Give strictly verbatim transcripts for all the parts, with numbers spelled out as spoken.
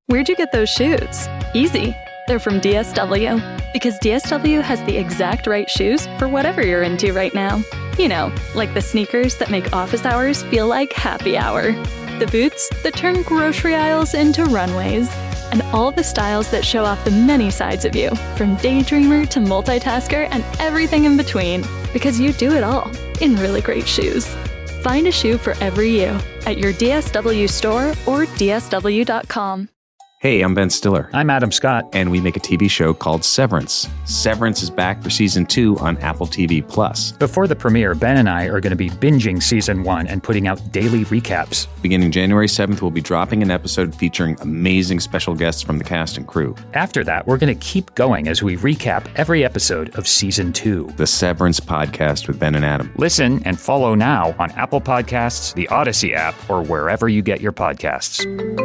Where'd you get those shoes? Easy. They're from D S W. Because D S W has the exact right shoes for whatever you're into right now. You know, like the sneakers that make office hours feel like happy hour. The boots that turn grocery aisles into runways. And all the styles that show off the many sides of you, from daydreamer to multitasker and everything in between. Because you do it all in really great shoes. Find a shoe for every you at your D S W store or D S W dot com. Hey, I'm Ben Stiller. I'm Adam Scott. And we make a T V show called Severance. Severance is back for season two on Apple T V Plus. Before the premiere, Ben and I are going to be binging season one and putting out daily recaps. Beginning January seventh, we'll be dropping an episode featuring amazing special guests from the cast and crew. After that, we're going to keep going as we recap every episode of season two. The Severance Podcast with Ben and Adam. Listen and follow now on Apple Podcasts, the Odyssey app, or wherever you get your podcasts.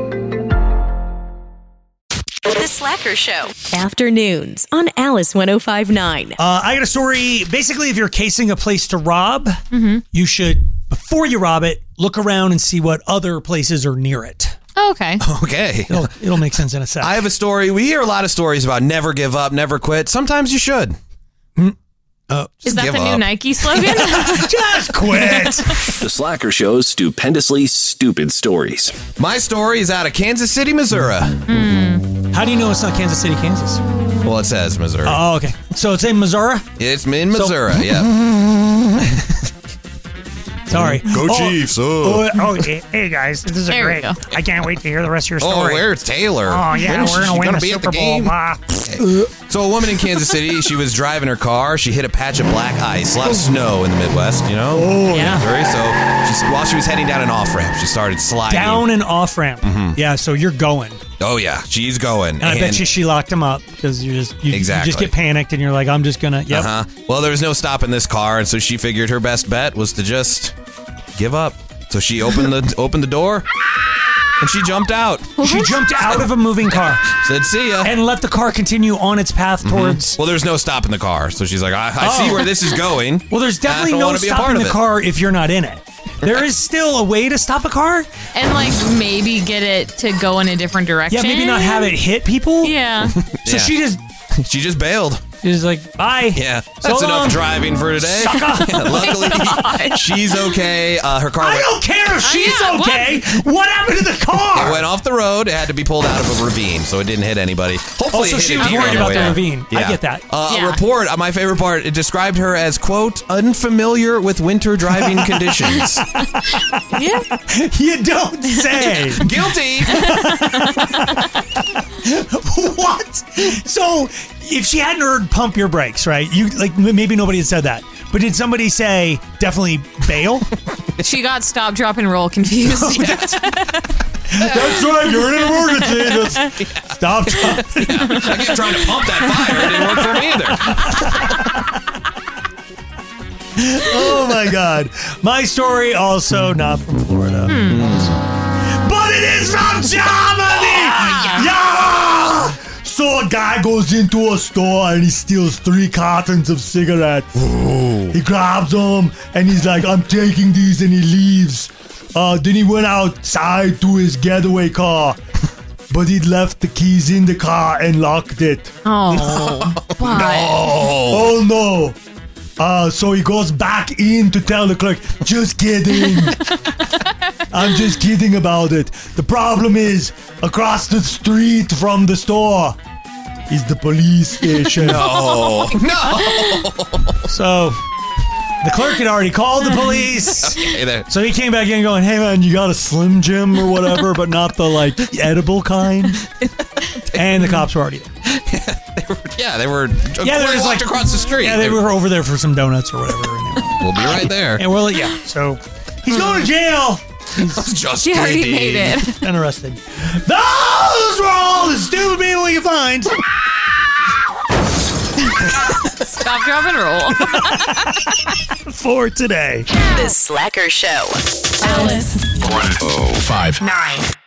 The Slacker Show. Afternoons on Alice one oh five point nine. Uh, I got a story. Basically, if you're casing a place to rob, mm-hmm. you should, before you rob it, look around and see what other places are near it. Oh, okay. Okay. It'll, it'll make sense in a sec. I have a story. We hear a lot of stories about never give up, never quit. Sometimes you should. Mm. Uh, Is that the up. new Nike slogan? Just quit. The Slacker Show's stupendously stupid stories. My story is out of Kansas City, Missouri. Mm. How do you know it's not Kansas City, Kansas? Well, it says Missouri. Oh, okay. So it's in Missouri? It's in Missouri, so- yeah. Sorry. Go oh, Chiefs. Oh. Oh, oh, hey guys, this is a there great. I can't wait to hear the rest of your story. Oh, where's Taylor? Oh, yeah, when we're going to win the Super Bowl. Okay. So a woman in Kansas City, she was driving her car. She hit a patch of black ice, a lot of snow in the Midwest, you know? Oh, yeah. Missouri. So she, while she was heading down an off-ramp, she started sliding. Down an off-ramp. Mm-hmm. Yeah, so you're going. Oh, yeah. She's going. And, and I bet you she locked him up because you just you, exactly. you just get panicked and you're like, I'm just going to, yep. Uh-huh. Well, there was no stopping this car, and so she figured her best bet was to just give up. So she opened the opened the door, and she jumped out. She jumped out of a moving car. Said, see ya. And let the car continue on its path towards... Mm-hmm. Well, there's no stopping the car. So she's like, I, I Oh. see where this is going. Well, there's definitely I don't no wanna be a part stopping of the it. car if you're not in it. There is still a way to stop a car. And like maybe get it to go in a different direction. Yeah, maybe not have it hit people. Yeah. So Yeah. she just... She just bailed. She's like, bye. Yeah, So that's long. enough driving for today. Sucker. Yeah, luckily, she's okay. Uh, her car I went, don't care if she's yeah, what? okay. What? happened to the it car? went off the road. It had to be pulled out of a ravine, so it didn't hit anybody. Hopefully, Oh, so it hit she a was deer worried on about way the down. ravine. I Yeah. get that. Uh, Yeah. A report, uh, my favorite part, it described her as, quote, unfamiliar with winter driving conditions. Yeah. You don't say. Guilty. What? So, if she hadn't heard "pump your brakes," right? You like m- maybe nobody had said that, but did somebody say definitely bail? She got stop, drop, and roll confused. That's right. You're in an emergency. Just stop. Drop. Yeah. I kept trying to pump that fire. It didn't work for me either. Oh my God! My story also not from Florida, but it is from Germany. Yeah. So a guy goes into a store and he steals three cartons of cigarettes. He grabs them and he's like, I'm taking these, and he leaves. Uh, then he went outside to his getaway car, but he'd left the keys in the car and locked it. Oh, why? Oh no. Uh, so he goes back in to tell the clerk, just kidding. I'm just kidding about it. The problem is, across the street from the store is the police station. No. No. So the clerk had already called the police. Okay, there. So he came back in going, hey man, you got a Slim Jim or whatever, but not the like edible kind. And the cops were already there. They were, yeah, they were. Yeah, they were just walked like across the street. Yeah, they were over there for some donuts or whatever. And they were, We'll be right there. and we're like, yeah. So he's going to jail. Just She already kidding. made it. And arrested. Those were all the stupid people you can find. Stop, drop, and roll. For today. The Slacker Show. one oh five Nine.